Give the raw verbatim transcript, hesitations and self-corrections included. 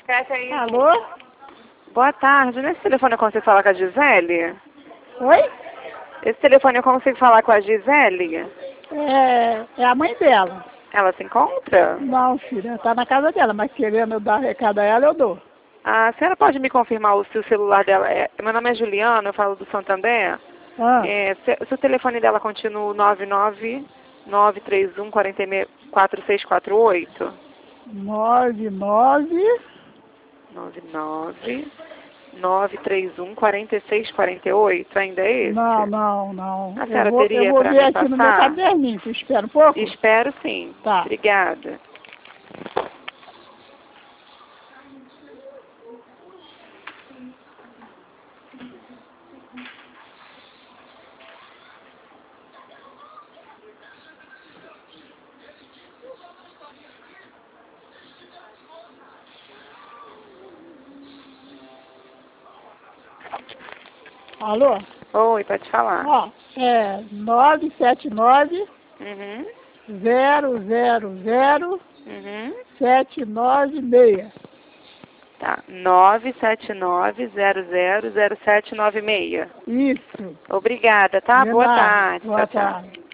Fecha aí. Alô? Boa tarde. Nesse telefone eu consigo falar com a Gisele? Oi? Esse telefone eu consigo falar com a Gisele? É, é a mãe dela. Ela se encontra? Não, filha, tá na casa dela, mas querendo eu dar recado a ela, eu dou. A senhora pode me confirmar o, se o celular dela é... Meu nome é Juliana, eu falo do Santander. Ah, É, se, se o telefone dela continua nove nove nove três um quatro seis quatro oito? nove, nove... nove nove nove três um quatro seis quatro oito, ainda é esse? Não, não, não. A Eu senhora vou, eu teria vou para ver me aqui no meu passar? caderninho. Tu espera um pouco? Espero sim. Tá. Obrigada. Alô? Oi, pode falar. Ó, é nove sete nove Uhum. zero zero zero Uhum. sete nove seis. Tá. nove sete nove zero zero zero sete nove seis. Isso. Obrigada, tá? De Boa nada. tarde. Boa Tchau, tchau. tarde.